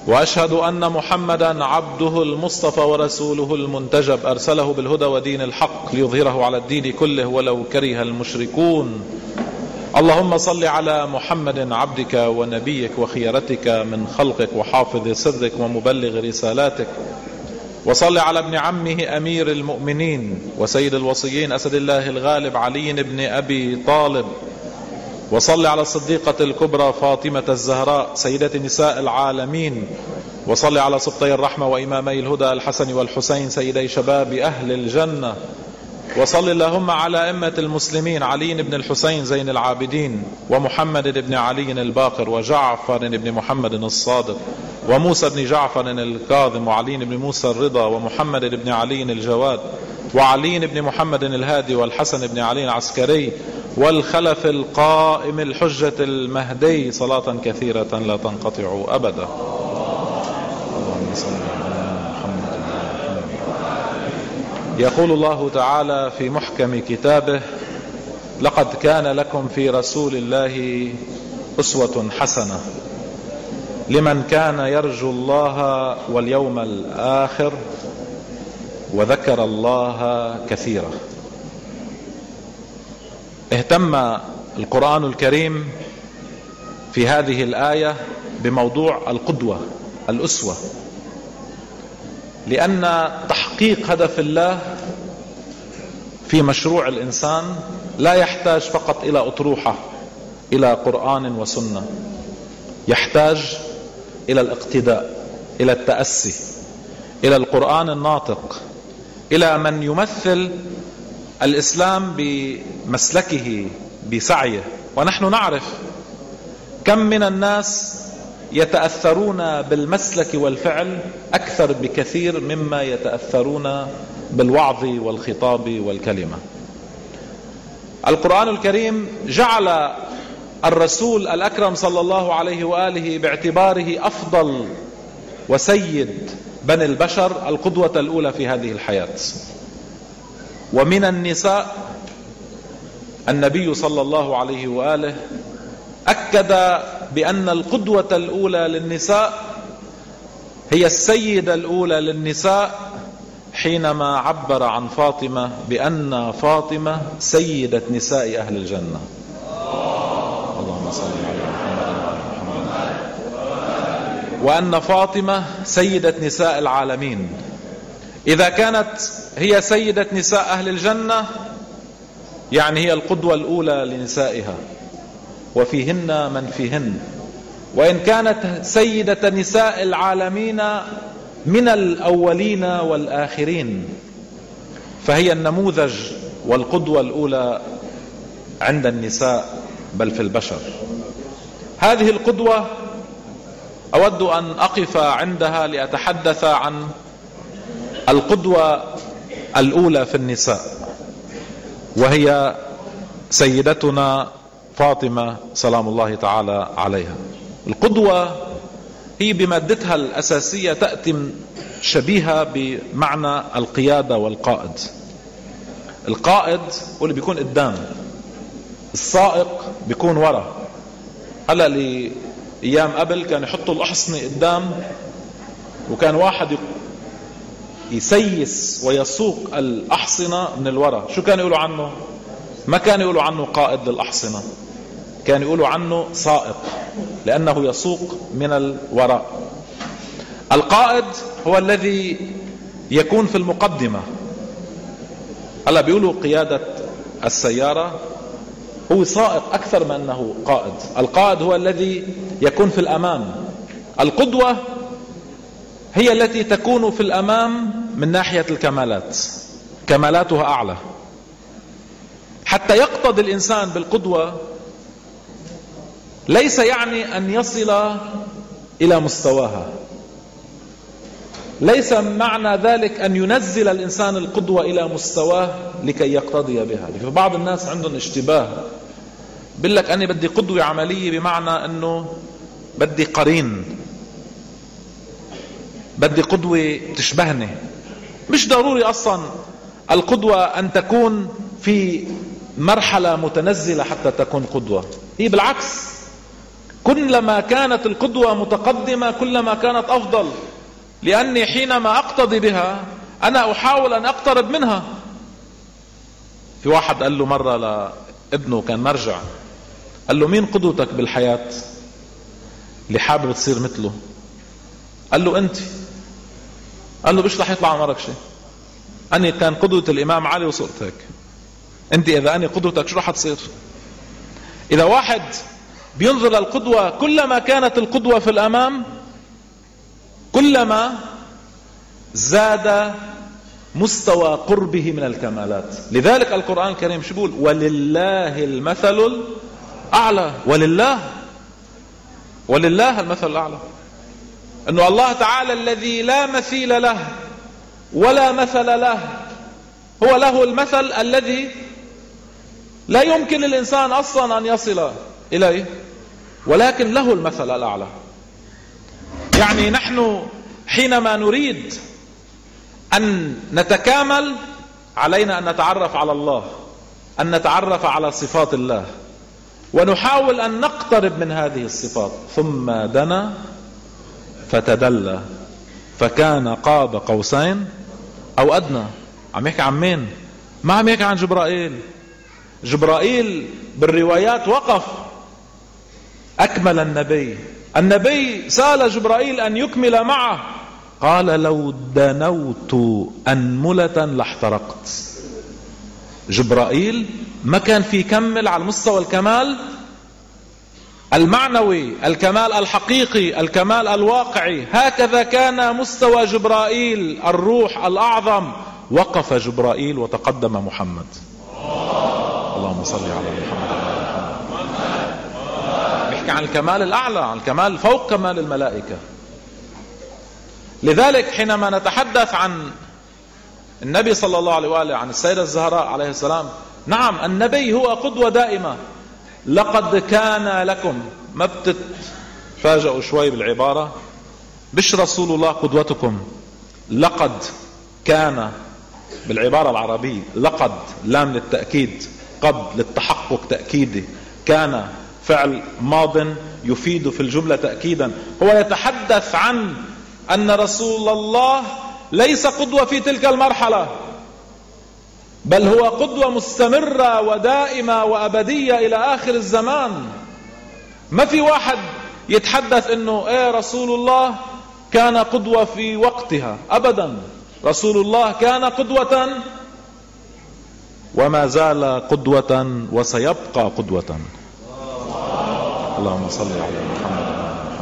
وأشهد أن محمدا عبده المصطفى ورسوله المنتجب، أرسله بالهدى ودين الحق ليظهره على الدين كله ولو كره المشركون. اللهم صل على محمد عبدك ونبيك وخيرتك من خلقك وحافظ سرك ومبلغ رسالاتك، وصل على ابن عمه أمير المؤمنين وسيد الوصيين أسد الله الغالب علي بن أبي طالب، وصل على الصديقة الكبرى فاطمة الزهراء سيدة نساء العالمين، وصل على سبطي الرحمة وإمامي الهدى الحسن والحسين سيدي شباب أهل الجنة، وصل اللهم على أئمة المسلمين علي بن الحسين زين العابدين ومحمد بن علي الباقر وجعفر بن محمد الصادق وموسى بن جعفر الكاظم وعلي بن موسى الرضا ومحمد بن علي الجواد وعلي بن محمد الهادي والحسن بن علي العسكري والخلف القائم الحجة المهدي، صلاة كثيرة لا تنقطع أبدا. اللهم صل على محمد. يقول الله تعالى في محكم كتابه: لقد كان لكم في رسول الله أسوة حسنة لمن كان يرجو الله واليوم الآخر وذكر الله كثيرا. اهتم القرآن الكريم في هذه الآية بموضوع القدوة الأسوة، لأن تحقيق هدف الله في مشروع الإنسان لا يحتاج فقط إلى أطروحة، إلى قرآن وسنة، يحتاج إلى الاقتداء، إلى التأسي، إلى القرآن الناطق، إلى من يمثل الإسلام بمسلكه بسعيه. ونحن نعرف كم من الناس يتأثرون بالمسلك والفعل أكثر بكثير مما يتأثرون بالوعظ والخطاب والكلمة. القرآن الكريم جعل الرسول الأكرم صلى الله عليه وآله باعتباره أفضل وسيد بني البشر القدوة الأولى في هذه الحياة. ومن النساء النبي صلى الله عليه وآله أكد بأن القدوة الأولى للنساء هي السيدة الأولى للنساء حينما عبر عن فاطمة بأن فاطمة سيدة نساء أهل الجنة. اللهم صل على محمد. وأن فاطمة سيدة نساء العالمين. إذا كانت هي سيدة نساء أهل الجنة يعني هي القدوة الأولى لنسائها وفيهن من فيهن. وإن كانت سيدة نساء العالمين من الأولين والآخرين فهي النموذج والقدوة الأولى عند النساء بل في البشر. هذه القدوة أود أن أقف عندها لأتحدث عن القدوة الأولى في النساء، وهي سيدتنا فاطمة سلام الله تعالى عليها. القدوة هي بمادتها الأساسية تأتي شبيهة بمعنى القيادة والقائد. القائد هو اللي بيكون قدام، السائق بيكون ورا. هلا لأيام قبل كان يحطوا الأحصنة قدام، وكان واحد يسيس ويسوق الأحصنة من الورا. شو كانوا يقولوا عنه؟ ما كانوا يقولوا عنه قائد للأحصنة، كانوا يقولوا عنه سائق، لأنه يسوق من الوراء. القائد هو الذي يكون في المقدمة. هلا بيقولوا قيادة السيارة هو سائق أكثر من أنه قائد. القائد هو الذي يكون في الأمام. القدوة هي التي تكون في الأمام من ناحية الكمالات، كمالاتها أعلى. حتى يقتضي الإنسان بالقدوة ليس يعني أن يصل إلى مستواها، ليس معنى ذلك أن ينزل الإنسان القدوة إلى مستواه لكي يقتضي بها. في بعض الناس عندهم اشتباه، بيقول لك أنا بدي قدوة عملية، بمعنى أنه بدي قرين، بدي قدوة تشبهني. مش ضروري أصلا القدوة أن تكون في مرحلة متنزلة حتى تكون قدوة. هي بالعكس، كلما كانت القدوة متقدمة كلما كانت أفضل، لأني حينما أقتدي بها أنا أحاول أن أقترب منها. في واحد قال له مرة لابنه كان مرجع، قال له مين قدوتك بالحياة اللي حابب تصير مثله؟ قال له أنت. قال له مش رح يطلع عمرك شيء، أني كان قدوة الإمام علي وصرت هيك، أنت إذا أني قدوتك شو رح تصير؟ إذا واحد بينظر للقدوة كلما كانت القدوة في الأمام كلما زاد مستوى قربه من الكمالات. لذلك القرآن الكريم شو بيقول؟ ولله المثل الأعلى. ولله المثل الأعلى، أنه الله تعالى الذي لا مثيل له ولا مثل له، هو له المثل الذي لا يمكن للإنسان أصلا أن يصل إليه، ولكن له المثل الأعلى. يعني نحن حينما نريد أن نتكامل علينا أن نتعرف على الله، أن نتعرف على صفات الله، ونحاول أن نقترب من هذه الصفات. ثم دنا فتدلى فكان قاب قوسين أو أدنى. عم يحكي عن مين؟ ما عم يحكي عن جبرائيل. جبرائيل بالروايات وقف أكمل النبي سأل جبرائيل أن يكمل معه، قال لو دنوت أنملة لاحترقت. جبرائيل ما كان في كمل على مستوى الكمال المعنوي، الكمال الحقيقي، الكمال الواقعي. هكذا كان مستوى جبرائيل الروح الأعظم. وقف جبرائيل وتقدم محمد. اللهم صل على محمد. بيحكي عن الكمال الأعلى، عن الكمال فوق كمال الملائكة. لذلك حينما نتحدث عن النبي صلى الله عليه وآله، عن السيدة الزهراء عليه السلام، نعم النبي هو قدوة دائمة. لقد كان لكم، ما بتتفاجئوا شوي بالعبارة، مش رسول الله قدوتكم، لقد كان بالعبارة العربية. لقد لام للتأكيد، قد للتحقق تأكيدي، كان فعل ماض يفيد في الجملة تأكيدا. هو يتحدث عن أن رسول الله ليس قدوة في تلك المرحلة، بل هو قدوة مستمرة ودائمة وأبدية إلى آخر الزمان. ما في واحد يتحدث أنه رسول الله كان قدوة في وقتها، أبدا. رسول الله كان قدوة وما زال قدوة وسيبقى قدوة. اللهم صل على محمد.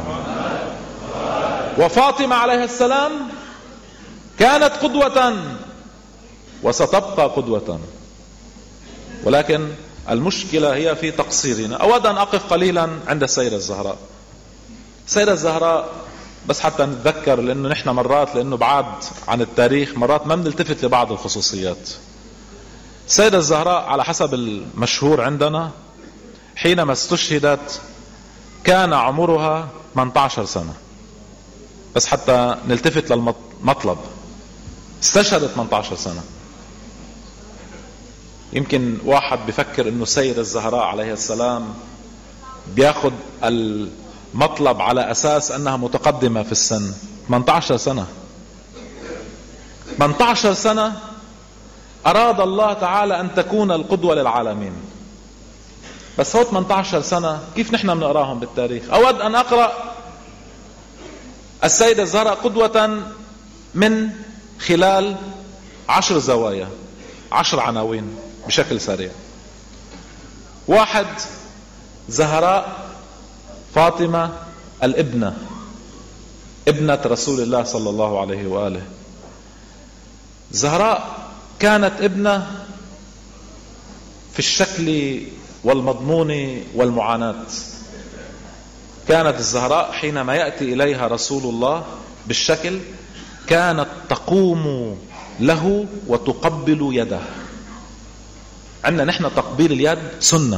وفاطمة عليه السلام كانت قدوة وستبقى قدوة، ولكن المشكلة هي في تقصيرنا. أود أن أقف قليلا عند السيدة الزهراء. السيدة الزهراء بس حتى نتذكر، لأنه نحن مرات لأنه بعاد عن التاريخ مرات ما بنلتفت لبعض الخصوصيات. السيدة الزهراء على حسب المشهور عندنا حينما استشهدت كان عمرها 18 سنة، بس حتى نلتفت للمطلب. استشهدت 18 سنة. يمكن واحد بفكر انه السيدة الزهراء عليه السلام بياخد المطلب على اساس انها متقدمة في السن. 18 سنة 18 سنة اراد الله تعالى ان تكون القدوة للعالمين. بس هو 18 سنة كيف نحن بنقراهم بالتاريخ؟ اود ان اقرأ السيدة الزهراء قدوة من خلال 10 زوايا، 10 عناوين بشكل سريع. 1. زهراء فاطمة الابنة، ابنة رسول الله صلى الله عليه وآله. زهراء كانت ابنة في الشكل والمضمون والمعاناة. كانت الزهراء حينما يأتي إليها رسول الله بالشكل كانت تقوم له وتقبل يده. عندنا نحن تقبيل اليد سنة.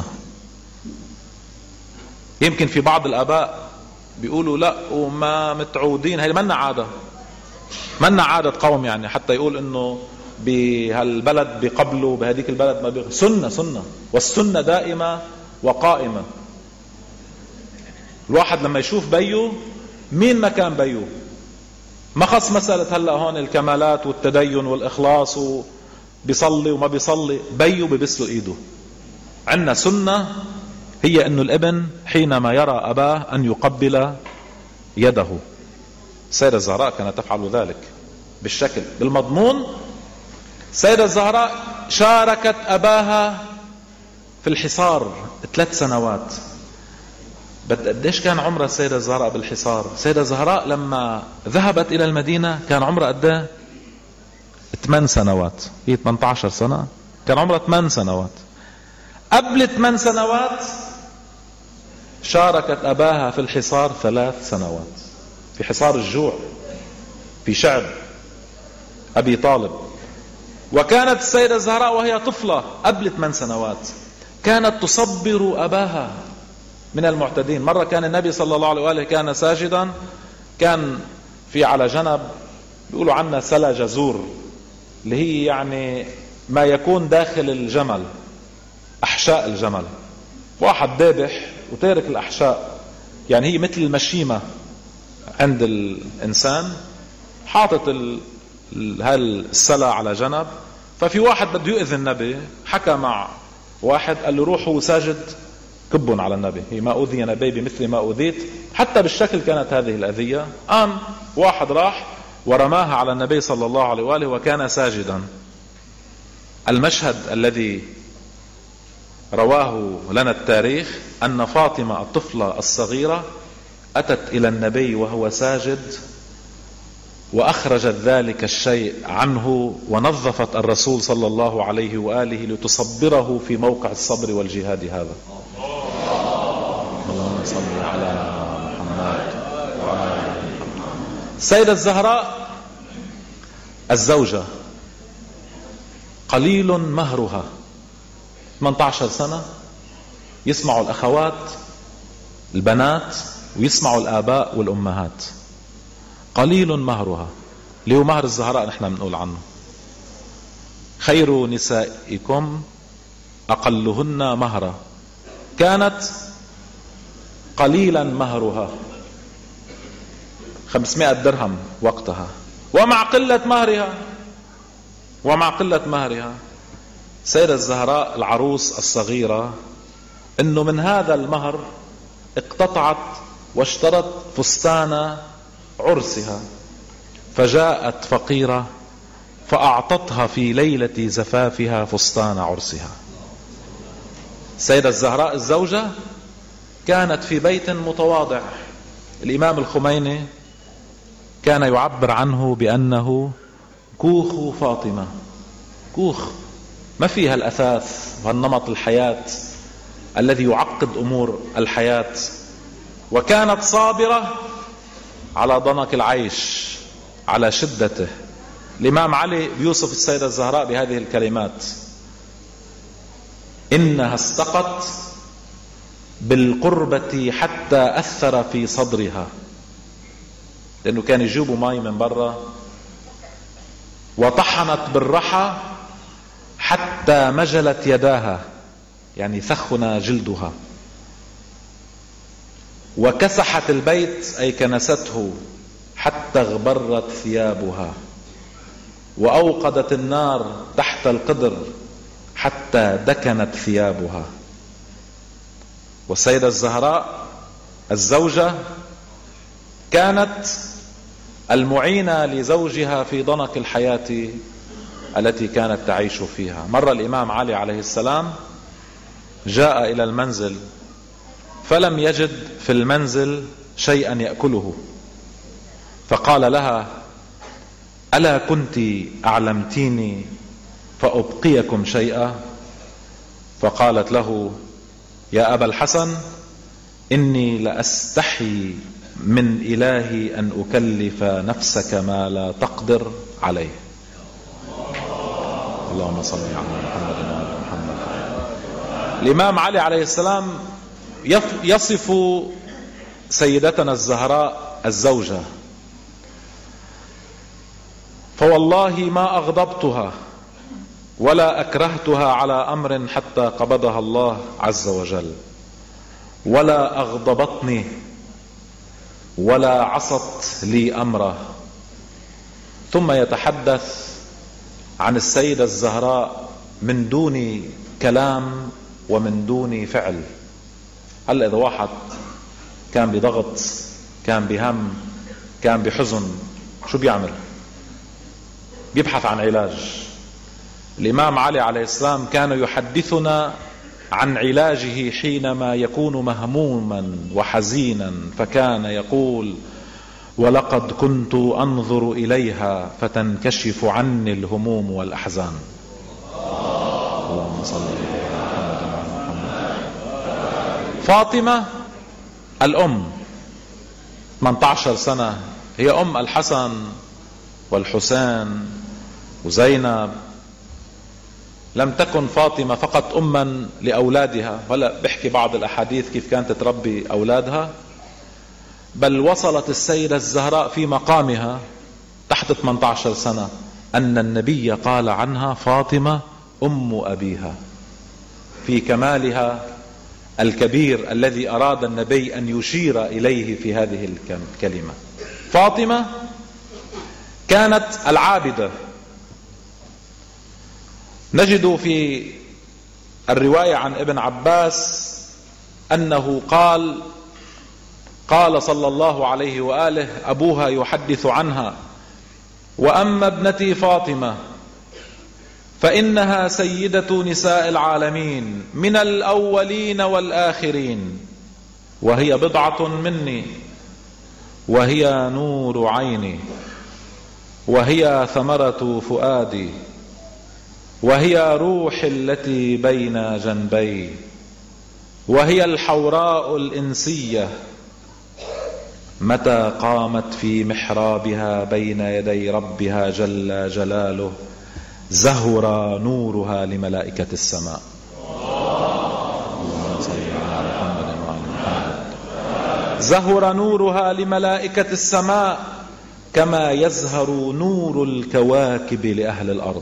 يمكن في بعض الآباء بيقولوا لا وما متعودين، هي منا عادة، منا عادة قوم، يعني حتى يقول انه بهالبلد بيقبلوا بهديك البلد ما بيقبلوا. سنة والسنة دائمة وقائمة. الواحد لما يشوف بيو، مين ما كان بيو، ما خص مسألة هلأ هون الكمالات والتدين والإخلاص وبيصلي وما بيصلي، بيو ببسله إيده. عندنا سنة هي أنه الابن حينما يرى أباه أن يقبل يده. السيدة الزهراء كانت تفعل ذلك بالشكل بالمضمون. السيدة الزهراء شاركت أباها في الحصار 3 سنوات. قديش كان عمرها السيدة الزهراء بالحصار؟ السيدة الزهراء لما ذهبت إلى المدينة كان عمرها قد 8 سنوات. هي 18 سنة، كان عمرها 8 سنوات. قبل 8 سنوات شاركت أباها في الحصار 3 سنوات، في حصار الجوع في شعب أبي طالب. وكانت السيدة الزهراء وهي طفلة قبل 8 سنوات كانت تصبر أباها من المعتدين. مرة كان النبي صلى الله عليه وآله كان ساجدا، كان في على جنب بيقولوا عنا سلا جزور، اللي هي يعني ما يكون داخل الجمل، أحشاء الجمل. واحد ذابح وتارك الأحشاء، يعني هي مثل المشيمة عند الإنسان، حاطط هالسلا على جنب. ففي واحد بده يؤذي النبي، حكى مع واحد قال له روح هو ساجد كبن على النبي، هي ما أوذي نبي بمثل ما أوذيت. حتى بالشكل كانت هذه الأذية. قام واحد راح ورماها على النبي صلى الله عليه وآله وكان ساجدا. المشهد الذي رواه لنا التاريخ أن فاطمة الطفلة الصغيرة أتت إلى النبي وهو ساجد وأخرجت ذلك الشيء عنه ونظفت الرسول صلى الله عليه وآله لتصبره في موقع الصبر والجهاد هذا. اللهم صل على محمد وعلى محمد. السيدة الزهراء الزوجة قليل مهرها، 18 سنة، يسمعوا الأخوات البنات ويسمعوا الآباء والأمهات. قليل مهرها، اللي هو مهر الزهراء نحن بنقول عنه خير نسائكم أقلهن مهرا. كانت قليلا مهرها 500 درهم وقتها. ومع قلة مهرها سيدة الزهراء العروس الصغيرة انه من هذا المهر اقتطعت واشترت فستان عرسها، فجاءت فقيرة فأعطتها في ليلة زفافها فستان عرسها. السيدة الزهراء الزوجة كانت في بيت متواضع. الإمام الخميني كان يعبر عنه بأنه كوخ فاطمة، كوخ ما فيها الأثاث والنمط الحياة الذي يعقد أمور الحياة. وكانت صابرة على ضنك العيش، على شدته. الإمام علي بيوصف السيدة الزهراء بهذه الكلمات: إنها استقت بالقربة حتى أثر في صدرها، لأنه كان يجيبوا ماء من برا، وطحنت بالرحى حتى مجلت يداها، يعني ثخن جلدها، وكسحت البيت أي كنسته حتى اغبرت ثيابها، وأوقدت النار تحت القدر حتى دكنت ثيابها. والسيدة الزهراء الزوجة كانت المعينة لزوجها في ضنك الحياة التي كانت تعيش فيها. مرة الإمام علي عليه السلام جاء إلى المنزل فلم يجد في المنزل شيئا يأكله، فقال لها: ألا كنت أعلمتيني فأبقيكم شيئا؟ فقالت له: يا أبا الحسن، إني لأستحي من إلهي أن أكلف نفسك ما لا تقدر عليه. اللهم صل على محمد وعلى محمد. الإمام علي عليه السلام يصف سيدتنا الزهراء الزوجة: فوالله ما أغضبتها ولا أكرهتها على أمر حتى قبضها الله عز وجل، ولا أغضبتني ولا عصت لي أمره. ثم يتحدث عن السيدة الزهراء من دون كلام ومن دون فعل. هلا إذا واحد كان بضغط، كان بهم، كان بحزن، شو بيعمل؟ بيبحث عن علاج. الإمام علي عليه السلام كان يحدثنا عن علاجه حينما يكون مهموما وحزينا، فكان يقول: ولقد كنت أنظر إليها فتنكشف عني الهموم والأحزان. اللهم صل على محمد. فاطمة الأم 18 سنة، هي أم الحسن والحسين وزينب. لم تكن فاطمة فقط أما لأولادها، ولا بحكي بعض الأحاديث كيف كانت تربي أولادها، بل وصلت السيدة الزهراء في مقامها تحت 18 سنة أن النبي قال عنها: فاطمة أم أبيها، في كمالها الكبير الذي أراد النبي أن يشير إليه في هذه الكلمة. فاطمة كانت العابدة. نجد في الرواية عن ابن عباس أنه قال صلى الله عليه وآله أبوها يحدث عنها: وأما ابنتي فاطمة فإنها سيدة نساء العالمين من الأولين والآخرين، وهي بضعة مني، وهي نور عيني، وهي ثمرة فؤادي، وهي روح التي بين جنبي، وهي الحوراء الإنسية. متى قامت في محرابها بين يدي ربها جل جلاله زهر نورها لملائكة السماء. اللهم صل على محمد وعلى محمد. زهر نورها لملائكة السماء كما يزهر نور الكواكب لأهل الأرض.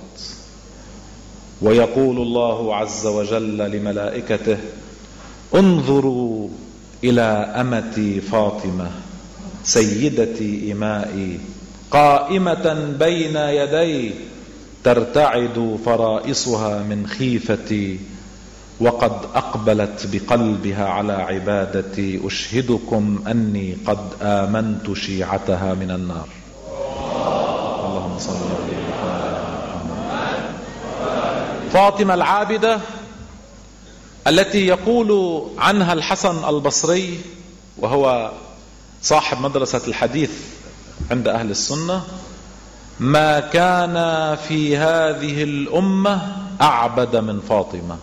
ويقول الله عز وجل لملائكته: انظروا إلى أمتي فاطمة سيدتي إمائي قائمة بين يدي ترتعد فرائصها من خيفتي، وقد أقبلت بقلبها على عبادتي. أشهدكم أني قد آمنت شيعتها من النار. اللهم صل على محمد. فاطمة العابدة التي يقول عنها الحسن البصري، وهو صاحب مدرسة الحديث عند أهل السنة: ما كان في هذه الأمة أعبد من فاطمة.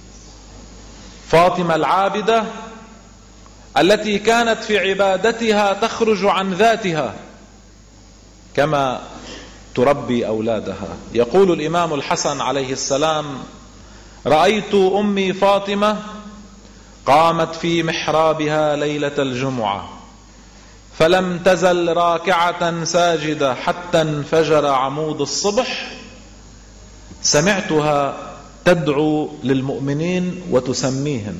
فاطمة العابدة التي كانت في عبادتها تخرج عن ذاتها كما تربي أولادها. يقول الإمام الحسن عليه السلام: رأيت أمي فاطمة قامت في محرابها ليلة الجمعة فلم تزل راكعة ساجدة حتى انفجر عمود الصبح. سمعتها تدعو للمؤمنين وتسميهم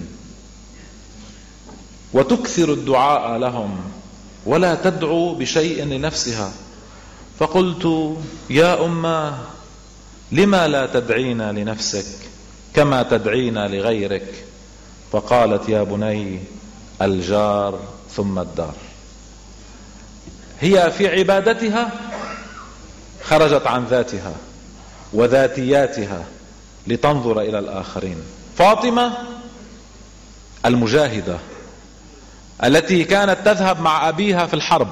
وتكثر الدعاء لهم ولا تدعو بشيء لنفسها، فقلت: يا أماه، لما لا تدعين لنفسك كما تدعين لغيرك؟ فقالت: يا بني، الجار ثم الدار. هي في عبادتها خرجت عن ذاتها وذاتياتها لتنظر إلى الآخرين. فاطمة المجاهدة التي كانت تذهب مع أبيها في الحرب،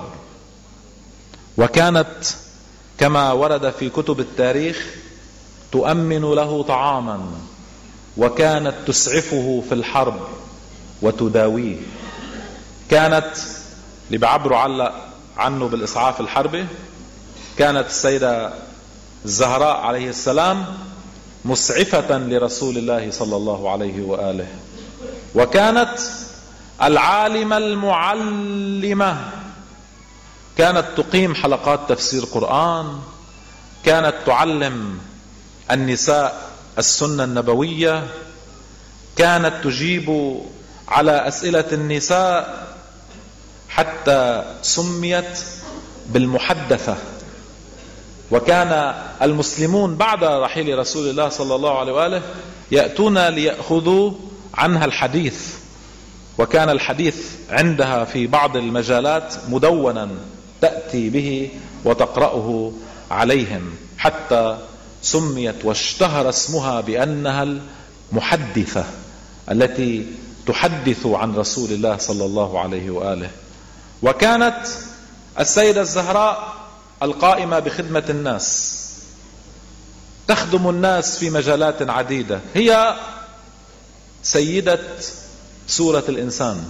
وكانت كما ورد في كتب التاريخ تؤمن له طعاما، وكانت تسعفه في الحرب وتداويه. كانت اللي بعبروا عنه بالإسعاف الحربي، كانت السيدة الزهراء عليه السلام مسعفة لرسول الله صلى الله عليه وآله، وكانت العالمة المعلمة، كانت تقيم حلقات تفسير قرآن، كانت تعلم النساء السنة النبوية، كانت تجيب على أسئلة النساء، حتى سميت بالمحدثة. وكان المسلمون بعد رحيل رسول الله صلى الله عليه وآله يأتون ليأخذوا عنها الحديث، وكان الحديث عندها في بعض المجالات مدونا تأتي به وتقرأه عليهم، حتى سميت واشتهر اسمها بأنها المحدثة التي تحدث عن رسول الله صلى الله عليه وآله. وكانت السيدة الزهراء القائمة بخدمة الناس، تخدم الناس في مجالات عديدة. هي سيدة سورة الإنسان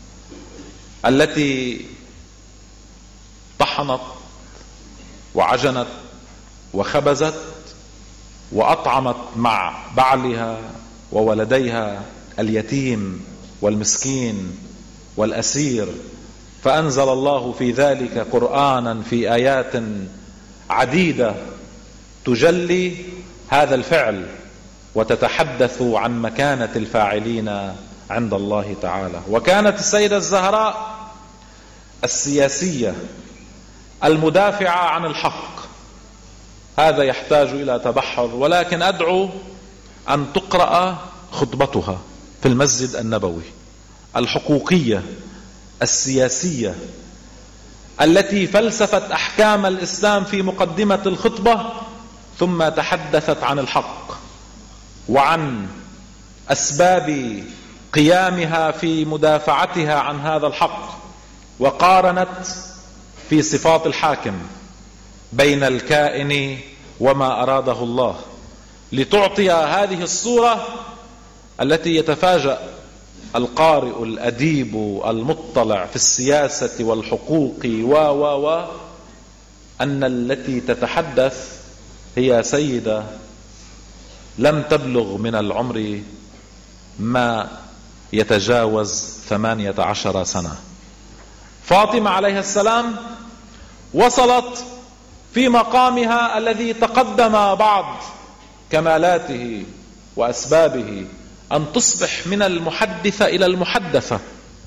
التي طحنت وعجنت وخبزت وأطعمت مع بعلها وولديها اليتيم والمسكين والأسير، فأنزل الله في ذلك قرآنا في آيات عديدة تجلي هذا الفعل وتتحدث عن مكانة الفاعلين عند الله تعالى. وكانت السيدة الزهراء السياسية المدافعة عن الحق. هذا يحتاج إلى تبحر، ولكن أدعو أن تقرأ خطبتها في المسجد النبوي الحقوقية السياسية التي فلسفت أحكام الإسلام في مقدمة الخطبة، ثم تحدثت عن الحق وعن أسباب قيامها في مدافعتها عن هذا الحق، وقارنت في صفات الحاكم بين الكائن وما أراده الله، لتعطي هذه الصورة التي يتفاجأ القارئ الأديب المطلع في السياسة والحقوق أن التي تتحدث هي سيدة لم تبلغ من العمر ما يتجاوز 18 سنة. فاطمة عليها السلام وصلت في مقامها الذي تقدم بعض كمالاته وأسبابه أن تصبح من المحدثة إلى المحدثة،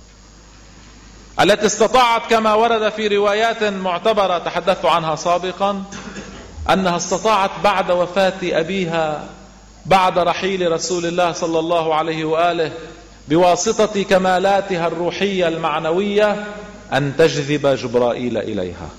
التي استطاعت كما ورد في روايات معتبرة تحدثت عنها سابقا أنها استطاعت بعد وفاة أبيها بعد رحيل رسول الله صلى الله عليه وآله بواسطة كمالاتها الروحية المعنوية أن تجذب جبرائيل إليها،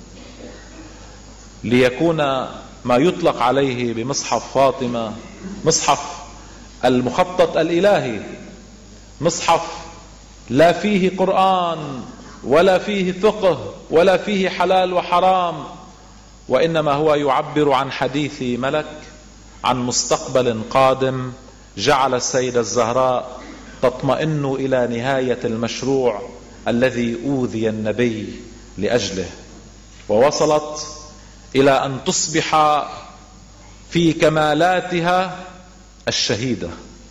ليكون ما يطلق عليه بمصحف فاطمة مصحف المخطط الإلهي، مصحف لا فيه قرآن ولا فيه فقه ولا فيه حلال وحرام، وإنما هو يعبر عن حديث ملك عن مستقبل قادم جعل السيدة الزهراء تطمئن إلى نهاية المشروع الذي أوذي النبي لأجله، ووصلت إلى أن تصبح في كمالاتها الشهيدة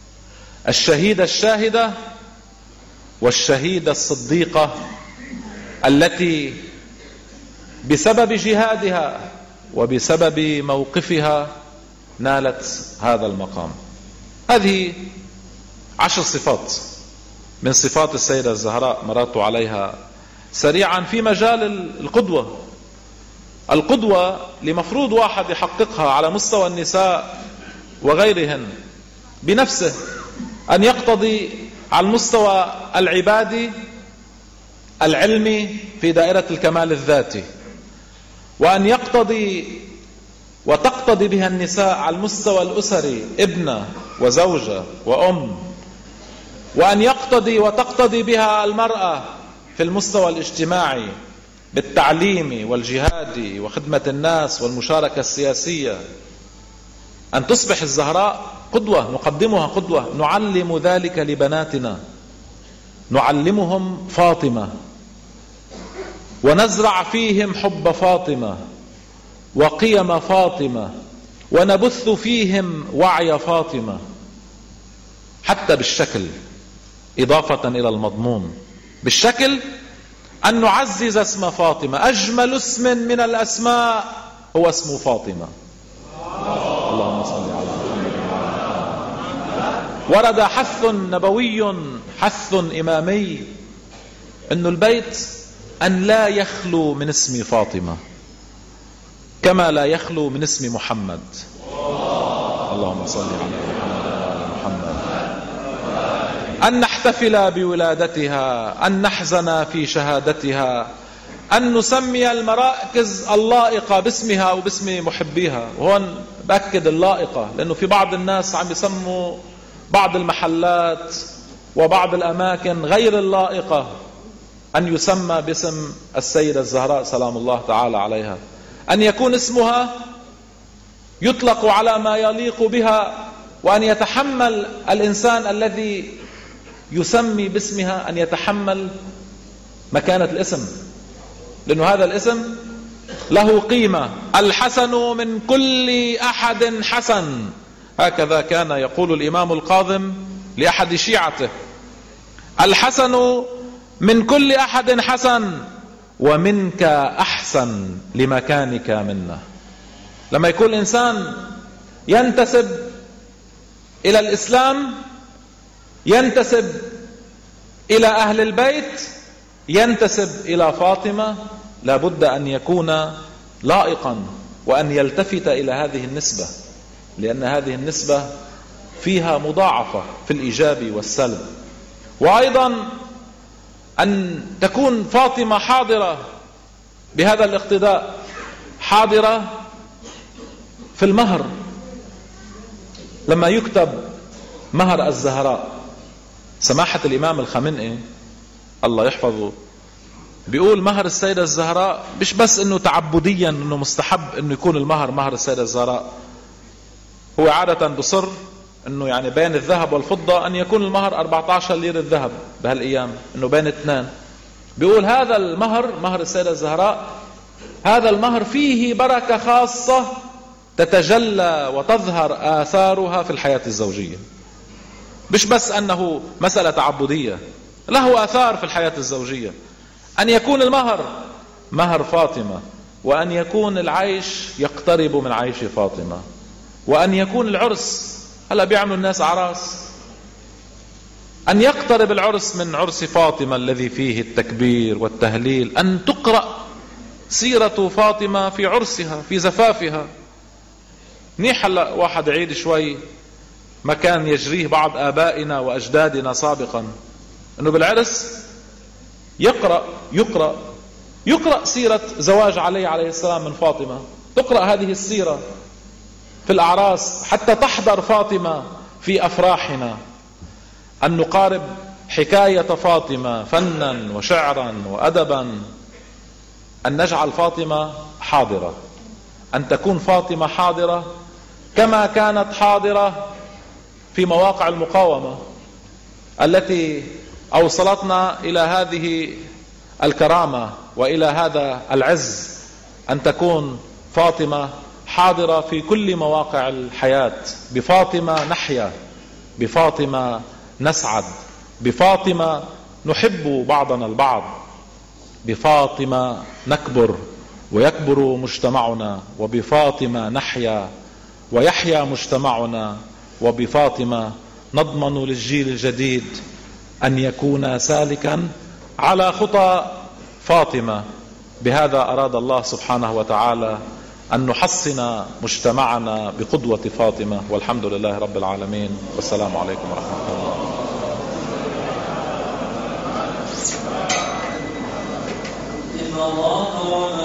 الشاهدة والشهيدة الصديقة التي بسبب جهادها وبسبب موقفها نالت هذا المقام. هذه 10 صفات من صفات السيدة الزهراء مررت عليها سريعا في مجال القدوة لمفروض واحد يحققها على مستوى النساء وغيرهن بنفسه، أن يقتضي على المستوى العبادي العلمي في دائرة الكمال الذاتي، وأن يقتضي وتقتضي بها النساء على المستوى الأسري ابنة وزوجة وأم، وأن يقتضي وتقتضي بها المرأة في المستوى الاجتماعي بالتعليم والجهاد وخدمة الناس والمشاركة السياسية. أن تصبح الزهراء قدوة، نقدمها قدوة، نعلم ذلك لبناتنا، نعلمهم فاطمة ونزرع فيهم حب فاطمة وقيم فاطمة ونبث فيهم وعي فاطمة، حتى بالشكل إضافة إلى المضمون. بالشكل أن نعزز اسم فاطمة، أجمل اسم من الأسماء هو اسم فاطمة. اللهم صل على محمد. ورد حث نبوي، حث إمامي، أن البيت أن لا يخلو من اسم فاطمة كما لا يخلو من اسم محمد. اللهم صل على محمد. أن نحتفل بولادتها، أن نحزن في شهادتها، أن نسمي المراكز اللائقة باسمها وباسم محبيها. وهون بأكد اللائقة، لأنه في بعض الناس عم يسموا بعض المحلات وبعض الأماكن غير اللائقة أن يسمى باسم السيدة الزهراء سلام الله تعالى عليها، أن يكون اسمها يطلق على ما يليق بها، وأن يتحمل الإنسان الذي يسمي باسمها أن يتحمل مكانة الاسم، لأنه هذا الاسم له قيمة. الحسن من كل أحد حسن، هكذا كان يقول الإمام القاظم لأحد شيعته: الحسن من كل أحد حسن ومنك أحسن لمكانك منا. لما يكون الإنسان ينتسب إلى الإسلام، ينتسب إلى أهل البيت، ينتسب إلى فاطمة، لابد أن يكون لائقا وأن يلتفت إلى هذه النسبة، لأن هذه النسبة فيها مضاعفة في الإيجاب والسلب. وأيضا أن تكون فاطمة حاضرة بهذا الاقتداء، حاضرة في المهر. لما يكتب مهر الزهراء، سماحة الإمام الخمنئي الله يحفظه بيقول مهر السيدة الزهراء مش بس انه تعبديا انه مستحب انه يكون المهر مهر السيدة الزهراء، هو عادة بصر انه يعني بين الذهب والفضة ان يكون المهر 14 ليرة الذهب بهالايام، انه بين اثنين. بيقول هذا المهر، مهر السيدة الزهراء، هذا المهر فيه بركة خاصة تتجلى وتظهر آثارها في الحياة الزوجية، مش بس أنه مسألة تعبدية، له آثار في الحياة الزوجية. أن يكون المهر مهر فاطمة، وأن يكون العيش يقترب من عيش فاطمة، وأن يكون العرس، هلا بيعملوا الناس أعراس، أن يقترب العرس من عرس فاطمة الذي فيه التكبير والتهليل، أن تقرأ سيرة فاطمة في عرسها في زفافها. منيح هلا واحد يعيد شوي ما كان يجريه بعض آبائنا وأجدادنا سابقا، أنه بالعرس يقرأ سيرة زواج علي عليه السلام من فاطمة، تقرأ هذه السيرة في الأعراس حتى تحضر فاطمة في أفراحنا. أن نقارب حكاية فاطمة فنا وشعرا وأدبا، أن نجعل فاطمة حاضرة، أن تكون فاطمة حاضرة كما كانت حاضرة في مواقع المقاومة التي أوصلتنا إلى هذه الكرامة وإلى هذا العز. أن تكون فاطمة حاضرة في كل مواقع الحياة. بفاطمة نحيا، بفاطمة نسعد، بفاطمة نحب بعضنا البعض، بفاطمة نكبر ويكبر مجتمعنا، وبفاطمة نحيا ويحيا مجتمعنا، وبفاطمة نضمن للجيل الجديد أن يكون سالكا على خطى فاطمة. بهذا أراد الله سبحانه وتعالى أن نحسن مجتمعنا بقدوة فاطمة، والحمد لله رب العالمين، والسلام عليكم ورحمة الله.